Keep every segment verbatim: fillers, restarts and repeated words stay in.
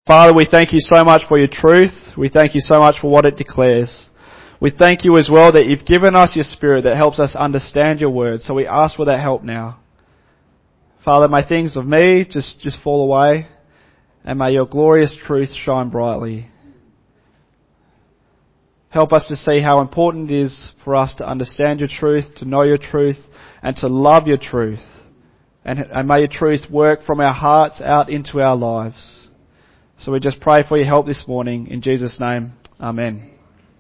Father, we thank you so much for your truth. We thank you so much for what it declares. We thank you as well that you've given us your Spirit that helps us understand your word. So we ask for that help now. Father, may things of me just, just fall away, and may your glorious truth shine brightly. Help us to see how important it is for us to understand your truth, to know your truth, and to love your truth. And, and may your truth work from our hearts out into our lives. So we just pray for your help this morning. In Jesus' name, amen.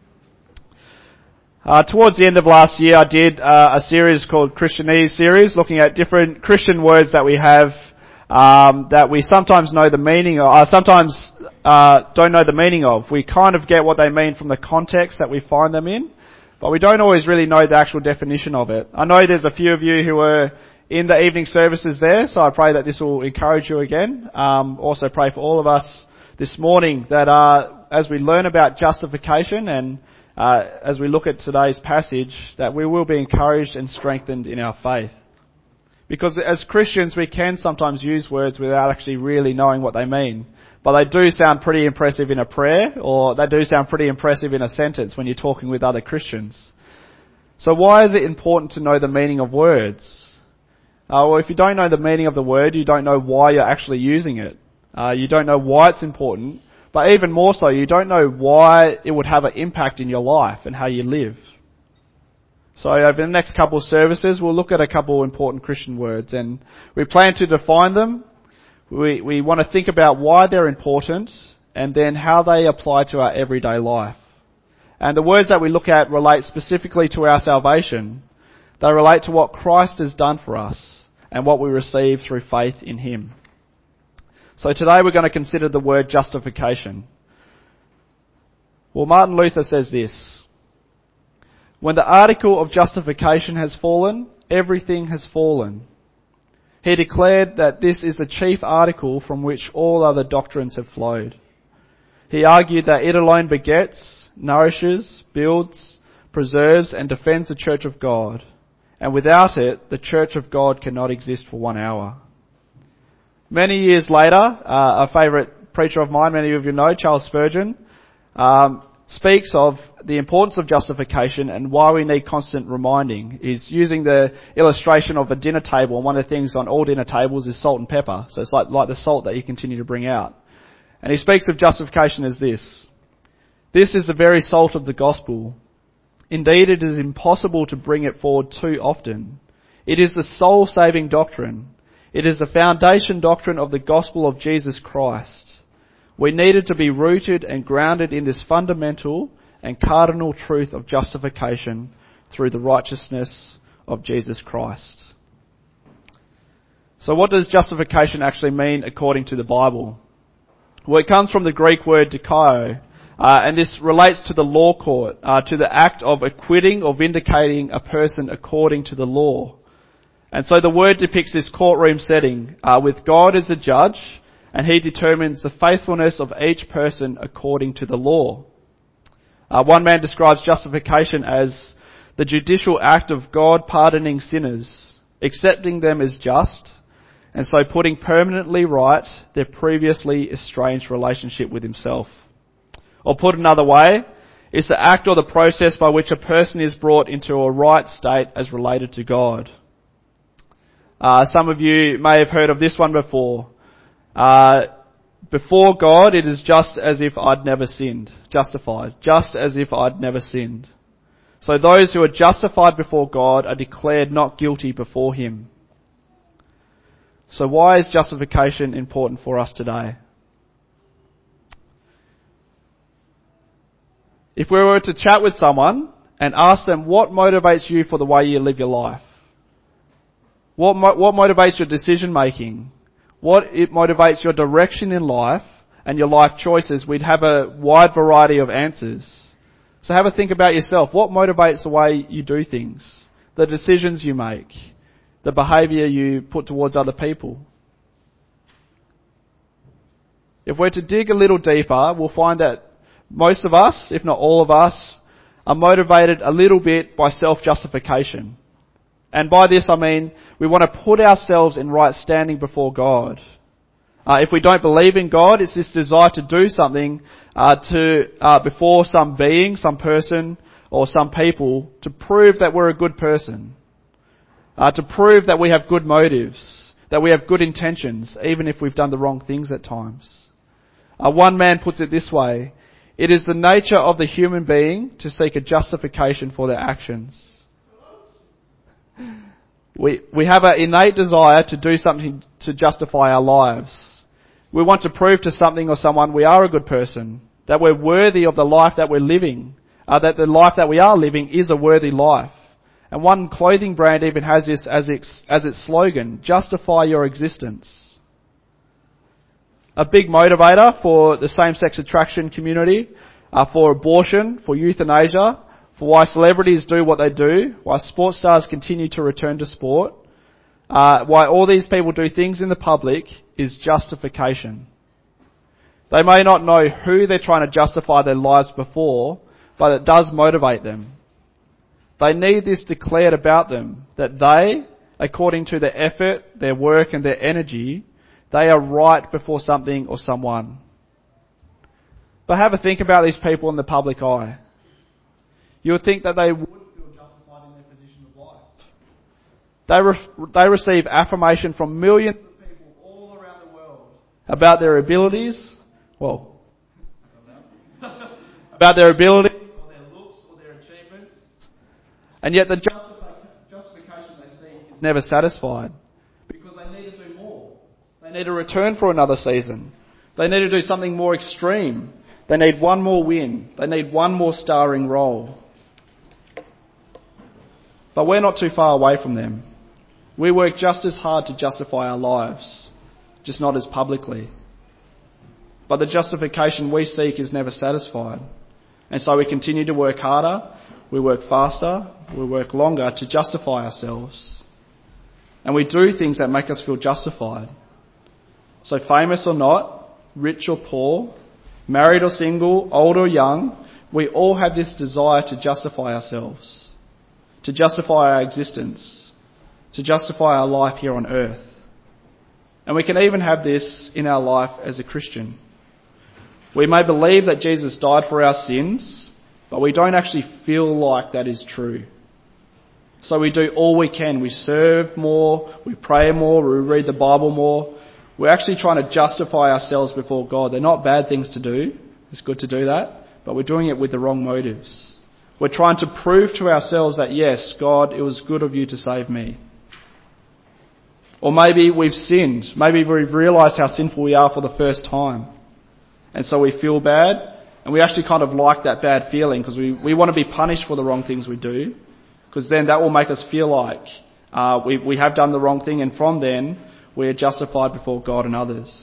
Uh, towards the end of last year, I did uh, a series called Christianese series, looking at different Christian words that we have um, that we sometimes know the meaning of, uh, sometimes uh, don't know the meaning of. We kind of get what they mean from the context that we find them in, but we don't always really know the actual definition of it. I know there's a few of you who were in the evening services there, so I pray that this will encourage you again. Um, also pray for all of us this morning that uh, as we learn about justification and Uh, as we look at today's passage, that we will be encouraged and strengthened in our faith. Because as Christians, we can sometimes use words without actually really knowing what they mean. But they do sound pretty impressive in a prayer, or they do sound pretty impressive in a sentence when you're talking with other Christians. So why is it important to know the meaning of words? Uh, well, if you don't know the meaning of the word, you don't know why you're actually using it. Uh, you don't know why it's important. But even more so, you don't know why it would have an impact in your life and how you live. So over the next couple of services, we'll look at a couple of important Christian words, and we plan to define them. We, we want to think about why they're important and then how they apply to our everyday life. And the words that we look at relate specifically to our salvation. They relate to what Christ has done for us and what we receive through faith in Him. So today we're going to consider the word justification. Well, Martin Luther says this: when the article of justification has fallen, everything has fallen. He declared that this is the chief article from which all other doctrines have flowed. He argued that it alone begets, nourishes, builds, preserves and defends the Church of God. And without it, the Church of God cannot exist for one hour. Many years later, uh, a favourite preacher of mine, many of you know, Charles Spurgeon, um, speaks of the importance of justification and why we need constant reminding. He's using the illustration of a dinner table, and one of the things on all dinner tables is salt and pepper. So it's like, like the salt that you continue to bring out. And he speaks of justification as this: this is the very salt of the gospel. Indeed, it is impossible to bring it forward too often. It is the soul-saving doctrine. It is the foundation doctrine of the gospel of Jesus Christ. We needed to be rooted and grounded in this fundamental and cardinal truth of justification through the righteousness of Jesus Christ. So what does justification actually mean according to the Bible? Well, it comes from the Greek word dikaio, uh, and this relates to the law court, uh, to the act of acquitting or vindicating a person according to the law. And so the word depicts this courtroom setting uh, with God as the judge, and He determines the faithfulness of each person according to the law. Uh, one man describes justification as the judicial act of God pardoning sinners, accepting them as just, and so putting permanently right their previously estranged relationship with Himself. Or put another way, it's the act or the process by which a person is brought into a right state as related to God. Uh, some of you may have heard of this one before. Uh, before God, it is just as if I'd never sinned. Justified. Just as if I'd never sinned. So those who are justified before God are declared not guilty before Him. So why is justification important for us today? If we were to chat with someone and ask them what motivates you for the way you live your life, What mo- what motivates your decision making? What it motivates your direction in life and your life choices? We'd have a wide variety of answers. So have a think about yourself. What motivates the way you do things? The decisions you make? The behaviour you put towards other people? If we're to dig a little deeper, we'll find that most of us, if not all of us, are motivated a little bit by self-justification. And by this I mean we want to put ourselves in right standing before God. Uh, if we don't believe in God, it's this desire to do something uh, to uh, before some being, some person, or some people to prove that we're a good person, uh, to prove that we have good motives, that we have good intentions, even if we've done the wrong things at times. Uh, one man puts it this way: it is the nature of the human being to seek a justification for their actions. We we have an innate desire to do something to justify our lives. We want to prove to something or someone we are a good person, that we're worthy of the life that we're living, uh, that the life that we are living is a worthy life. And one clothing brand even has this as its, as its slogan: justify your existence. A big motivator for the same-sex attraction community, uh, for abortion, for euthanasia, for why celebrities do what they do, why sports stars continue to return to sport, uh, why all these people do things in the public, is justification. They may not know who they're trying to justify their lives before, but it does motivate them. They need this declared about them, that they, according to their effort, their work and their energy, they are right before something or someone. But have a think about these people in the public eye. You would think that they would feel justified in their position of life. They, re- they receive affirmation from millions of people all around the world about their abilities, well, about their abilities or their looks or their achievements, and yet the justifi- justification they seek is never satisfied because they need to do more. They need to return for another season. They need to do something more extreme. They need one more win. They need one more starring role. But we're not too far away from them. We work just as hard to justify our lives, just not as publicly. But the justification we seek is never satisfied. And so we continue to work harder, we work faster, we work longer to justify ourselves. And we do things that make us feel justified. So famous or not, rich or poor, married or single, old or young, we all have this desire to justify ourselves, to justify our existence, to justify our life here on earth. And we can even have this in our life as a Christian. We may believe that Jesus died for our sins, but we don't actually feel like that is true. So we do all we can. We serve more, we pray more, we read the Bible more. We're actually trying to justify ourselves before God. They're not bad things to do. It's good to do that, but we're doing it with the wrong motives. We're trying to prove to ourselves that, yes, God, it was good of you to save me. Or maybe we've sinned. Maybe we've realised how sinful we are for the first time. And so we feel bad, and we actually kind of like that bad feeling because we, we want to be punished for the wrong things we do, because then that will make us feel like uh, we, we have done the wrong thing, and from then we are justified before God and others.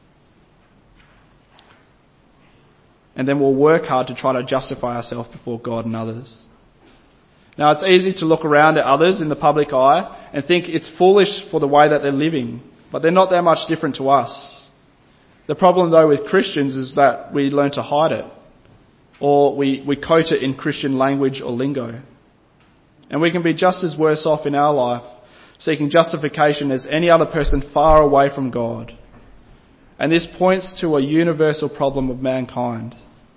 And then we'll work hard to try to justify ourselves before God and others. Now, it's easy to look around at others in the public eye and think it's foolish for the way that they're living, but they're not that much different to us. The problem, though, with Christians is that we learn to hide it, or we, we quote it in Christian language or lingo. And we can be just as worse off in our life seeking justification as any other person far away from God. And this points to a universal problem of mankind.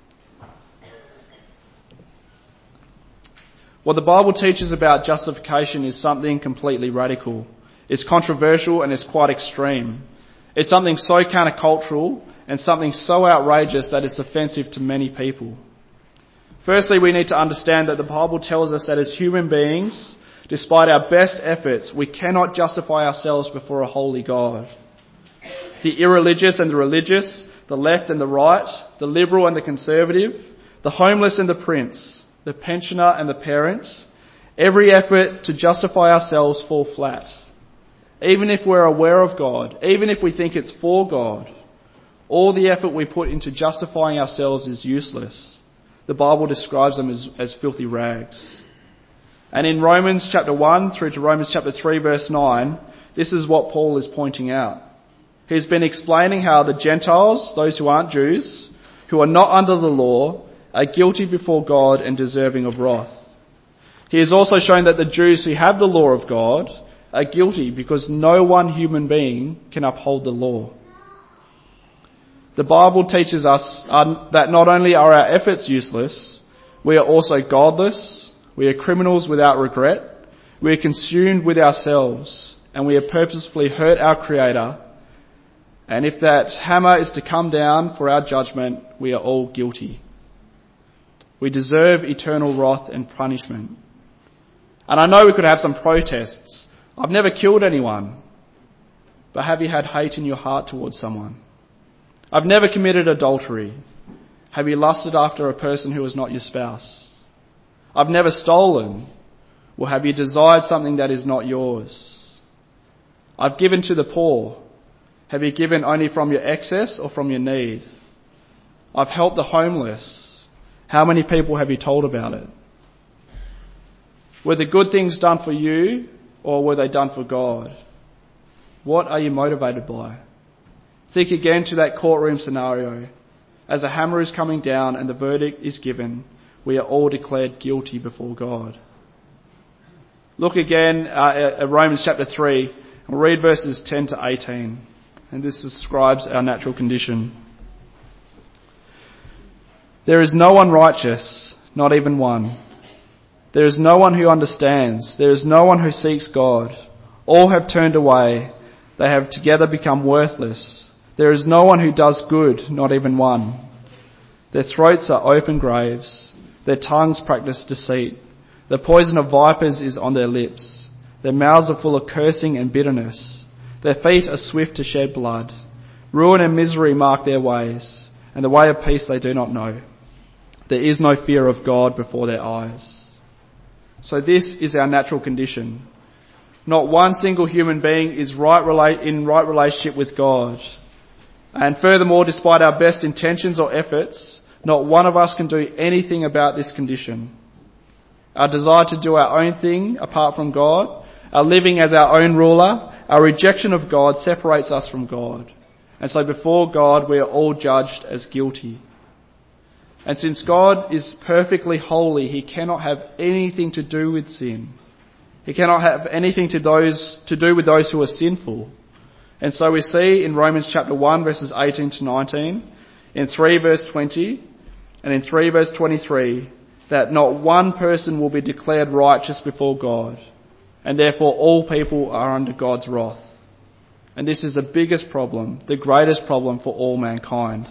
What the Bible teaches about justification is something completely radical. It's controversial and it's quite extreme. It's something so countercultural and something so outrageous that it's offensive to many people. Firstly, we need to understand that the Bible tells us that as human beings, despite our best efforts, we cannot justify ourselves before a holy God. The irreligious and the religious, the left and the right, the liberal and the conservative, the homeless and the prince, the pensioner and the parent, every effort to justify ourselves fall flat. Even if we're aware of God, even if we think it's for God, all the effort we put into justifying ourselves is useless. The Bible describes them as, as filthy rags. And in Romans chapter one through to Romans chapter three verse nine, this is what Paul is pointing out. He's been explaining how the Gentiles, those who aren't Jews, who are not under the law, are guilty before God and deserving of wrath. He has also shown that the Jews who have the law of God are guilty because no one human being can uphold the law. The Bible teaches us uh, that not only are our efforts useless, we are also godless, we are criminals without regret, we are consumed with ourselves, and we have purposefully hurt our Creator. And if that hammer is to come down for our judgment, we are all guilty. We deserve eternal wrath and punishment. And I know we could have some protests. I've never killed anyone. But have you had hate in your heart towards someone? I've never committed adultery. Have you lusted after a person who is not your spouse? I've never stolen. Well, have you desired something that is not yours? I've given to the poor. Have you given only from your excess or from your need? I've helped the homeless. How many people have you told about it? Were the good things done for you, or were they done for God? What are you motivated by? Think again to that courtroom scenario. As a hammer is coming down and the verdict is given, we are all declared guilty before God. Look again uh, at Romans chapter three. We'll read verses ten to eighteen. And this describes our natural condition. There is no one righteous, not even one. There is no one who understands. There is no one who seeks God. All have turned away. They have together become worthless. There is no one who does good, not even one. Their throats are open graves. Their tongues practice deceit. The poison of vipers is on their lips. Their mouths are full of cursing and bitterness. Their feet are swift to shed blood. Ruin and misery mark their ways, and the way of peace they do not know. There is no fear of God before their eyes. So this is our natural condition. Not one single human being is right in right relationship with God. And furthermore, despite our best intentions or efforts, not one of us can do anything about this condition. Our desire to do our own thing apart from God, our living as our own ruler, our rejection of God separates us from God. And so before God, we are all judged as guilty. And since God is perfectly holy, he cannot have anything to do with sin. He cannot have anything to those to do with those who are sinful. And so we see in Romans chapter one, verses eighteen to nineteen, in three verse twenty, and in three verse twenty-three, that not one person will be declared righteous before God. And therefore all people are under God's wrath. And this is the biggest problem, the greatest problem for all mankind.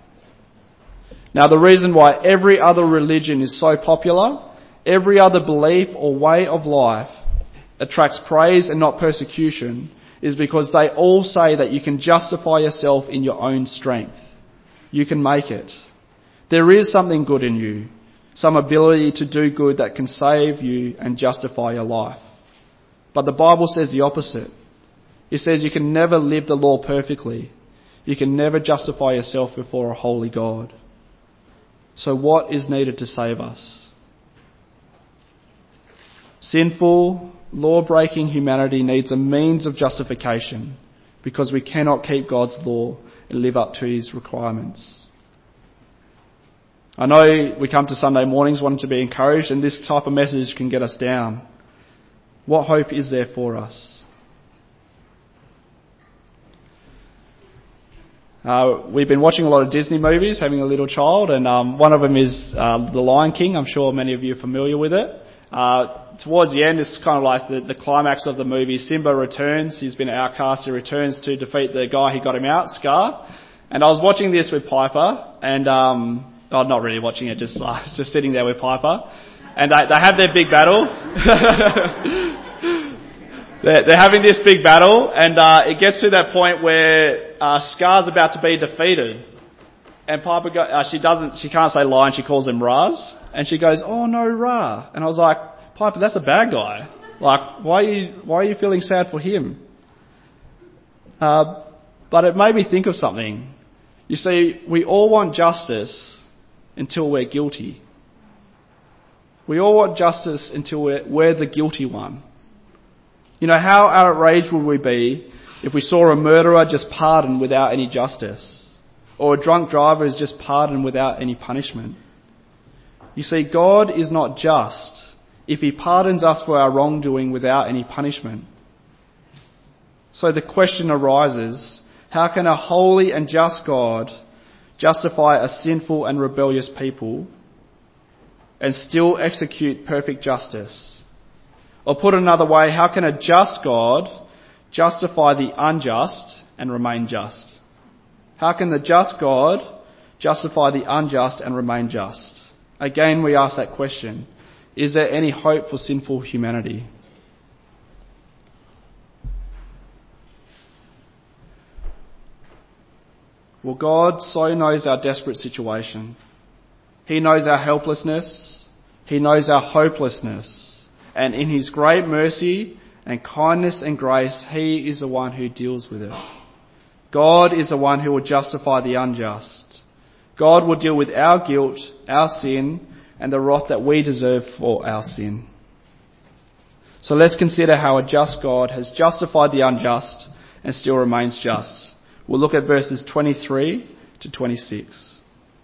Now the reason why every other religion is so popular, every other belief or way of life attracts praise and not persecution, is because they all say that you can justify yourself in your own strength. You can make it. There is something good in you, some ability to do good that can save you and justify your life. But the Bible says the opposite. It says you can never live the law perfectly. You can never justify yourself before a holy God. So what is needed to save us? Sinful, law-breaking humanity needs a means of justification because we cannot keep God's law and live up to his requirements. I know we come to Sunday mornings wanting to be encouraged, and this type of message can get us down. What hope is there for us? Uh, we've been watching a lot of Disney movies, having a little child, and um, one of them is uh, The Lion King. I'm sure many of you are familiar with it. Uh, towards the end, it's kind of like the, the climax of the movie. Simba returns. He's been outcast. He returns to defeat the guy who got him out, Scar. And I was watching this with Piper, and um, oh, not really watching it, just uh, just sitting there with Piper. And they, they have their big battle. they're, they're having this big battle, and uh, it gets to that point where uh, Scar's about to be defeated. And Piper, go, uh, she doesn't, she can't say lion, she calls him Raz. And she goes, "Oh no, Ra." And I was like, "Piper, that's a bad guy. Like, why are you, why are you feeling sad for him?" Uh, but it made me think of something. You see, we all want justice until we're guilty. We all want justice until we're, we're the guilty one. You know, how outraged would we be if we saw a murderer just pardoned without any justice? Or a drunk driver is just pardoned without any punishment? You see, God is not just if he pardons us for our wrongdoing without any punishment. So the question arises, how can a holy and just God justify a sinful and rebellious people, and still execute perfect justice? Or put another way, how can a just God justify the unjust and remain just? How can the just God justify the unjust and remain just? Again, we ask that question. Is there any hope for sinful humanity? Well, God so knows our desperate situation. He knows our helplessness. He knows our hopelessness. And in His great mercy and kindness and grace, He is the one who deals with it. God is the one who will justify the unjust. God will deal with our guilt, our sin, and the wrath that we deserve for our sin. So let's consider how a just God has justified the unjust and still remains just. We'll look at verses twenty-three to twenty-six.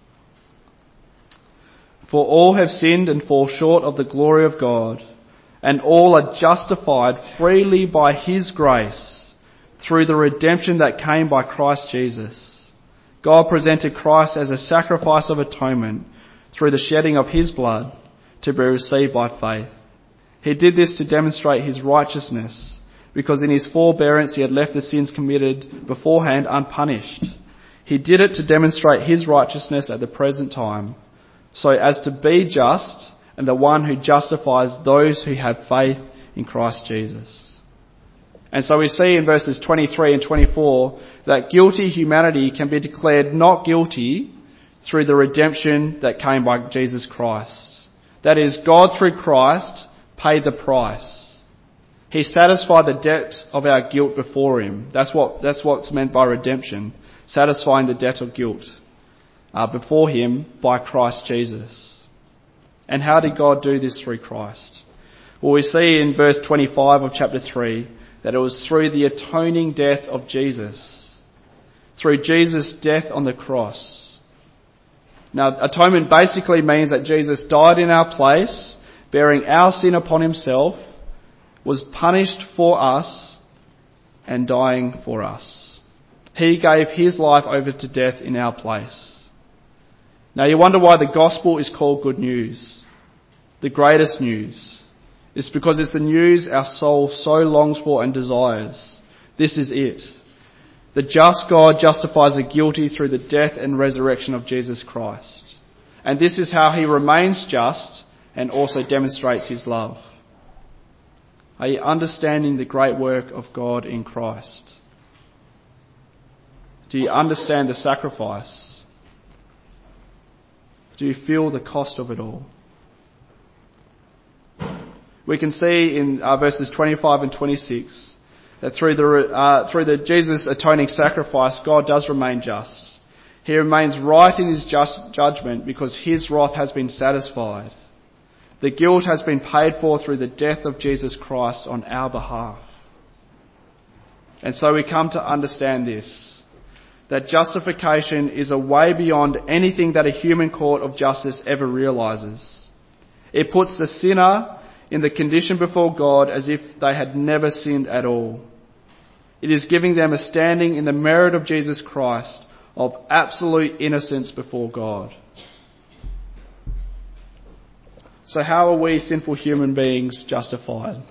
For all have sinned and fall short of the glory of God, and all are justified freely by His grace through the redemption that came by Christ Jesus. God presented Christ as a sacrifice of atonement through the shedding of His blood to be received by faith. He did this to demonstrate His righteousness, because in His forbearance He had left the sins committed beforehand unpunished. He did it to demonstrate His righteousness at the present time, so as to be just and the one who justifies those who have faith in Christ Jesus. And so we see in verses twenty-three and twenty-four that guilty humanity can be declared not guilty through the redemption that came by Jesus Christ. That is, God through Christ paid the price. He satisfied the debt of our guilt before Him. That's what, that's what's meant by redemption. Satisfying the debt of guilt uh, before Him by Christ Jesus. And how did God do this through Christ? Well, we see in verse twenty-five of chapter three that it was through the atoning death of Jesus. Through Jesus' death on the cross. Now, atonement basically means that Jesus died in our place, bearing our sin upon Himself, was punished for us, and dying for us. He gave His life over to death in our place. Now, you wonder why the gospel is called good news. The greatest news. It's because it's the news our soul so longs for and desires. This is it. The just God justifies the guilty through the death and resurrection of Jesus Christ. And this is how He remains just and also demonstrates His love. Are you understanding the great work of God in Christ? Do you understand the sacrifice? Do you feel the cost of it all? We can see in uh, verses twenty-five and twenty-six that through the uh, through the Jesus atoning sacrifice, God does remain just. He remains right in His just judgment because His wrath has been satisfied. The guilt has been paid for through the death of Jesus Christ on our behalf. And so we come to understand this, that justification is a way beyond anything that a human court of justice ever realises. It puts the sinner in the condition before God as if they had never sinned at all. It is giving them a standing in the merit of Jesus Christ of absolute innocence before God. So how are we sinful human beings justified?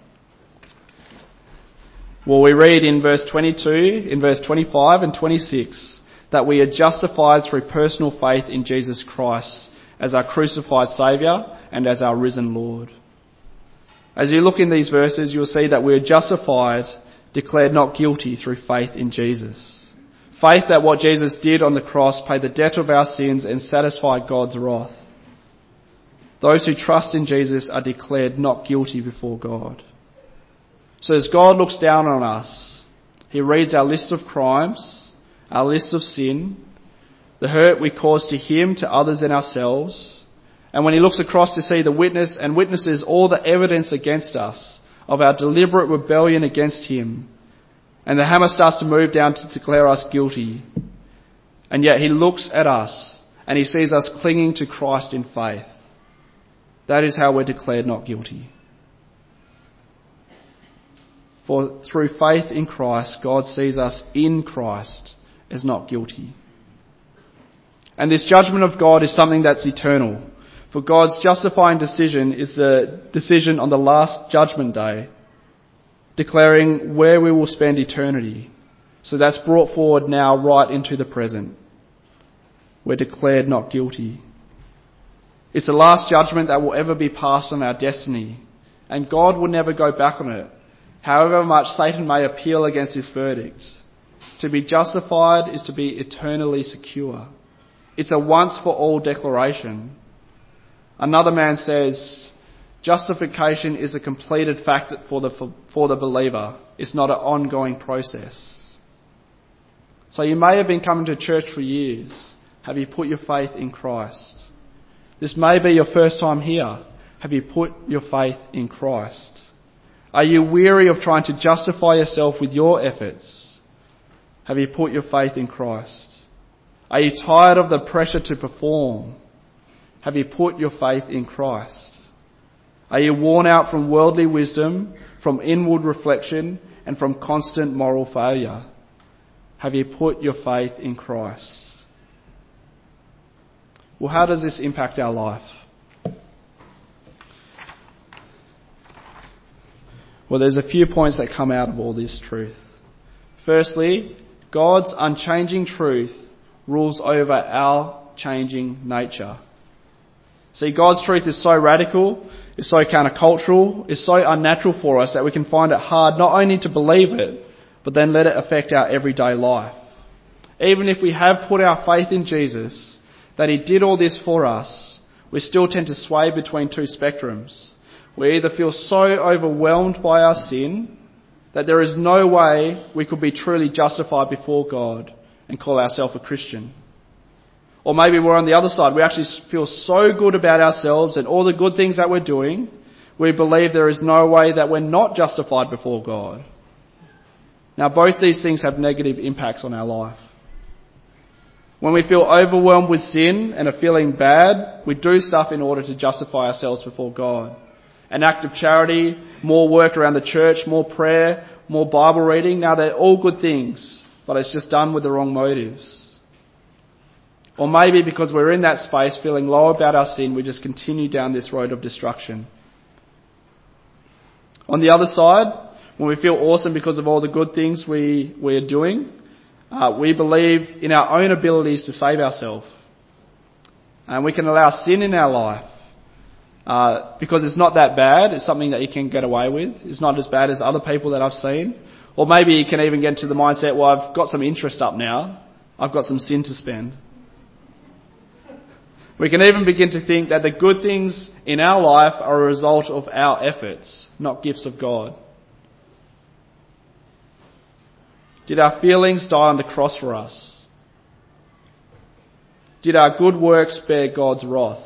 Well, we read in verse twenty-two, in verse twenty-five and twenty-six that we are justified through personal faith in Jesus Christ as our crucified Saviour and as our risen Lord. As you look in these verses, you'll see that we are justified, declared not guilty through faith in Jesus. Faith that what Jesus did on the cross paid the debt of our sins and satisfied God's wrath. Those who trust in Jesus are declared not guilty before God. So as God looks down on us, He reads our list of crimes, our list of sin, the hurt we cause to Him, to others and ourselves. And when He looks across to see the witness and witnesses all the evidence against us of our deliberate rebellion against Him, and the hammer starts to move down to declare us guilty, and yet He looks at us and He sees us clinging to Christ in faith. That is how we're declared not guilty. For through faith in Christ, God sees us in Christ as not guilty. And this judgment of God is something that's eternal. For God's justifying decision is the decision on the last judgment day, declaring where we will spend eternity. So that's brought forward now right into the present. We're declared not guilty. It's the last judgment that will ever be passed on our destiny, and God will never go back on it, however much Satan may appeal against this verdict. To be justified is to be eternally secure. It's a once-for-all declaration. Another man says, justification is a completed fact for the, for the believer. It's not an ongoing process. So you may have been coming to church for years. Have you put your faith in Christ? This may be your first time here. Have you put your faith in Christ? Are you weary of trying to justify yourself with your efforts? Have you put your faith in Christ? Are you tired of the pressure to perform? Have you put your faith in Christ? Are you worn out from worldly wisdom, from inward reflection, and from constant moral failure? Have you put your faith in Christ? Well, how does this impact our life? Well, there's a few points that come out of all this truth. Firstly, God's unchanging truth rules over our changing nature. See, God's truth is so radical, is so countercultural, is so unnatural for us that we can find it hard not only to believe it, but then let it affect our everyday life. Even if we have put our faith in Jesus, that He did all this for us, we still tend to sway between two spectrums. We either feel so overwhelmed by our sin that there is no way we could be truly justified before God and call ourselves a Christian. Or maybe we're on the other side. We actually feel so good about ourselves and all the good things that we're doing, we believe there is no way that we're not justified before God. Now, both these things have negative impacts on our life. When we feel overwhelmed with sin and are feeling bad, we do stuff in order to justify ourselves before God. An act of charity, more work around the church, more prayer, more Bible reading. Now, they're all good things, but it's just done with the wrong motives. Or maybe because we're in that space feeling low about our sin, we just continue down this road of destruction. On the other side, when we feel awesome because of all the good things we, we're doing, uh, we believe in our own abilities to save ourselves. And we can allow sin in our life uh, because it's not that bad. It's something that you can get away with. It's not as bad as other people that I've seen. Or maybe you can even get into the mindset, well, I've got some interest up now. I've got some sin to spend. We can even begin to think that the good things in our life are a result of our efforts, not gifts of God. Did our feelings die on the cross for us? Did our good works bear God's wrath?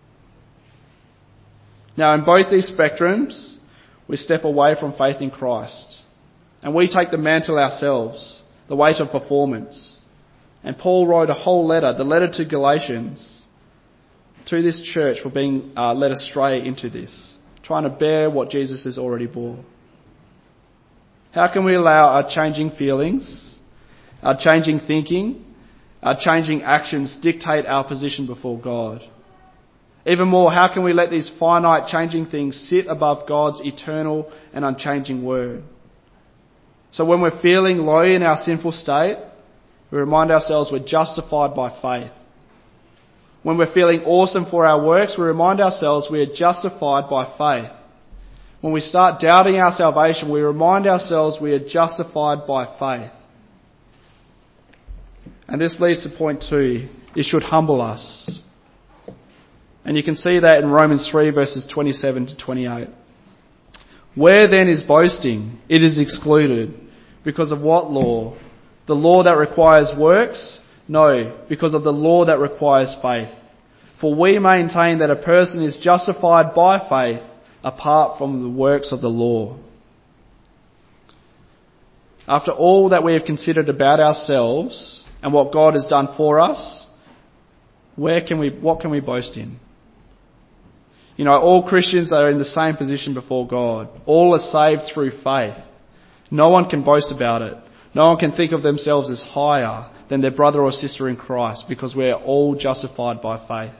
Now, in both these spectrums, we step away from faith in Christ. And we take the mantle ourselves, the weight of performance. And Paul wrote a whole letter, the letter to Galatians, to this church for being uh, led astray into this, trying to bear what Jesus has already bore. How can we allow our changing feelings, our changing thinking, our changing actions dictate our position before God? Even more, how can we let these finite changing things sit above God's eternal and unchanging word? So when we're feeling low in our sinful state, we remind ourselves we're justified by faith. When we're feeling awesome for our works, we remind ourselves we are justified by faith. When we start doubting our salvation, we remind ourselves we are justified by faith. And this leads to point two. It should humble us. And you can see that in Romans three verses twenty-seven to twenty-eight. Where then is boasting? It is excluded. Because of what law? The law that requires works? No, because of the law that requires faith. For we maintain that a person is justified by faith apart from the works of the law. After all that we have considered about ourselves and what God has done for us, where can we, what can we boast in? You know, all Christians are in the same position before God. All are saved through faith. No one can boast about it. No one can think of themselves as higher than their brother or sister in Christ, because we're all justified by faith.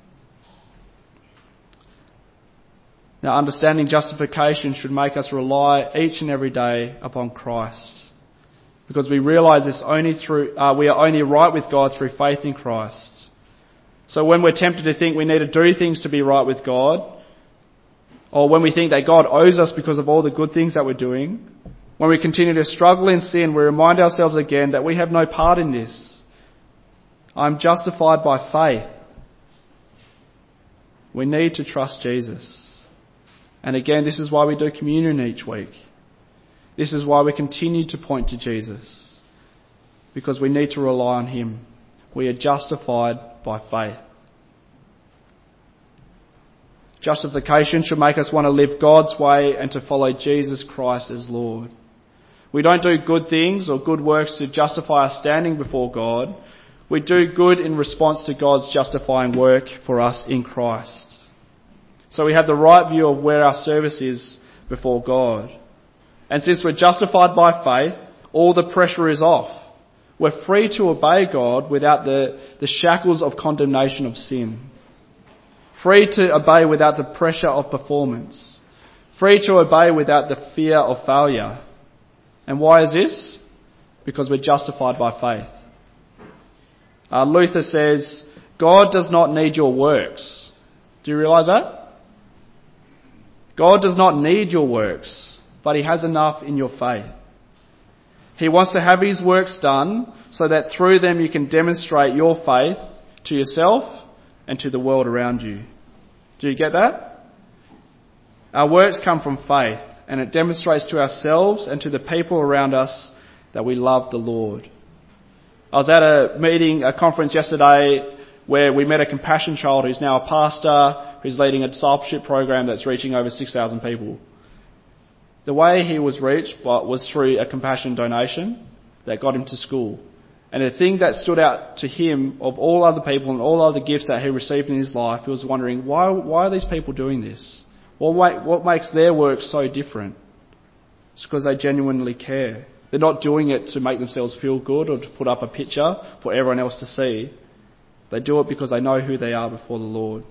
Now, understanding justification should make us rely each and every day upon Christ, because we realise this only through uh, we are only right with God through faith in Christ. So when we're tempted to think we need to do things to be right with God, or when we think that God owes us because of all the good things that we're doing, when we continue to struggle in sin, we remind ourselves again that we have no part in this. I'm justified by faith. We need to trust Jesus. And again, this is why we do communion each week. This is why we continue to point to Jesus, because we need to rely on him. We are justified by faith. Justification should make us want to live God's way and to follow Jesus Christ as Lord. We don't do good things or good works to justify our standing before God. We do good in response to God's justifying work for us in Christ. So we have the right view of where our service is before God. And since we're justified by faith, all the pressure is off. We're free to obey God without the, the shackles of condemnation of sin. Free to obey without the pressure of performance. Free to obey without the fear of failure. And why is this? Because we're justified by faith. Uh, Luther says, God does not need your works. Do you realise that? God does not need your works, but he has enough in your faith. He wants to have his works done so that through them you can demonstrate your faith to yourself and to the world around you. Do you get that? Our works come from faith, and it demonstrates to ourselves and to the people around us that we love the Lord. I was at a meeting, a conference yesterday where we met a compassion child who's now a pastor, who's leading a discipleship program that's reaching over six thousand people. The way he was reached was through a compassion donation that got him to school. And the thing that stood out to him of all other people and all other gifts that he received in his life, he was wondering, why, why are these people doing this? What, what makes their work so different? It's because they genuinely care. They're not doing it to make themselves feel good or to put up a picture for everyone else to see. They do it because they know who they are before the Lord.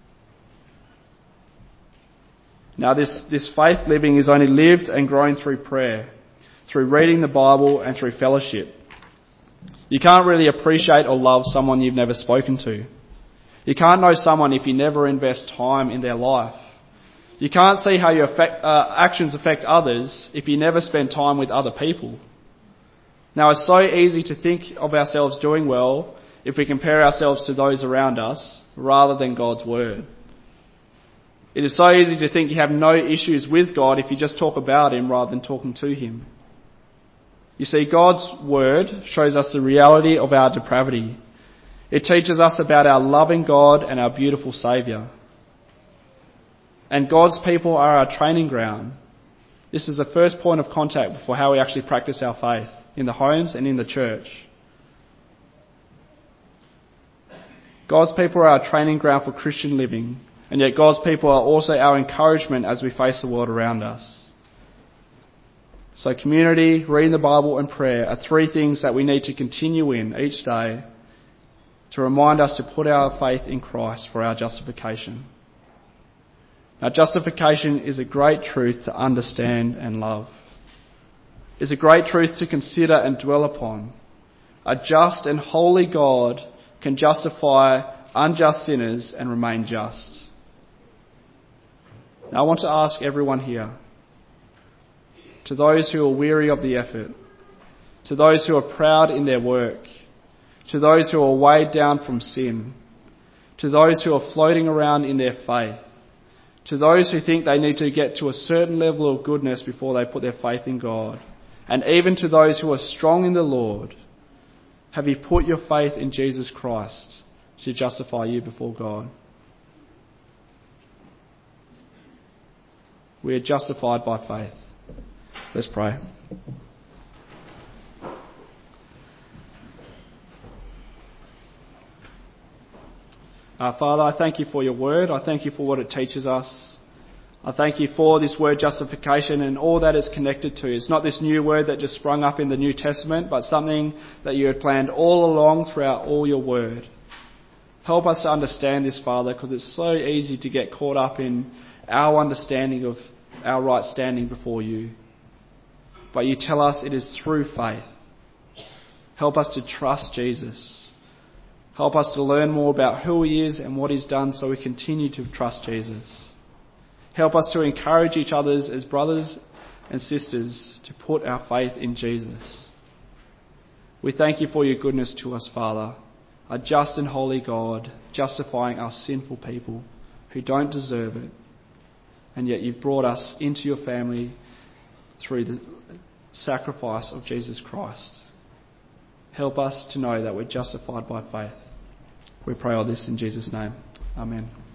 Now this, this faith living is only lived and grown through prayer, through reading the Bible and through fellowship. You can't really appreciate or love someone you've never spoken to. You can't know someone if you never invest time in their life. You can't see how your affect, uh, actions affect others if you never spend time with other people. Now it's so easy to think of ourselves doing well if we compare ourselves to those around us rather than God's Word. It is so easy to think you have no issues with God if you just talk about him rather than talking to him. You see, God's Word shows us the reality of our depravity. It teaches us about our loving God and our beautiful Saviour. And God's people are our training ground. This is the first point of contact for how we actually practice our faith, in the homes and in the church. God's people are our training ground for Christian living. And yet God's people are also our encouragement as we face the world around us. So community, reading the Bible and prayer are three things that we need to continue in each day to remind us to put our faith in Christ for our justification. Now, justification is a great truth to understand and love. It's a great truth to consider and dwell upon. A just and holy God can justify unjust sinners and remain just. Now I want to ask everyone here, to those who are weary of the effort, to those who are proud in their work, to those who are weighed down from sin, to those who are floating around in their faith, to those who think they need to get to a certain level of goodness before they put their faith in God, and even to those who are strong in the Lord, have you put your faith in Jesus Christ to justify you before God? We are justified by faith. Let's pray. Uh, Father, I thank you for your word. I thank you for what it teaches us. I thank you for this word justification and all that it's connected to. It's not this new word that just sprung up in the New Testament, but something that you had planned all along throughout all your word. Help us to understand this, Father, because it's so easy to get caught up in our understanding of our right standing before you. But you tell us it is through faith. Help us to trust Jesus. Help us to learn more about who he is and what he's done so we continue to trust Jesus. Help us to encourage each other as brothers and sisters to put our faith in Jesus. We thank you for your goodness to us, Father, a just and holy God, justifying us sinful people who don't deserve it. And yet you've brought us into your family through the sacrifice of Jesus Christ. Help us to know that we're justified by faith. We pray all this in Jesus' name. Amen.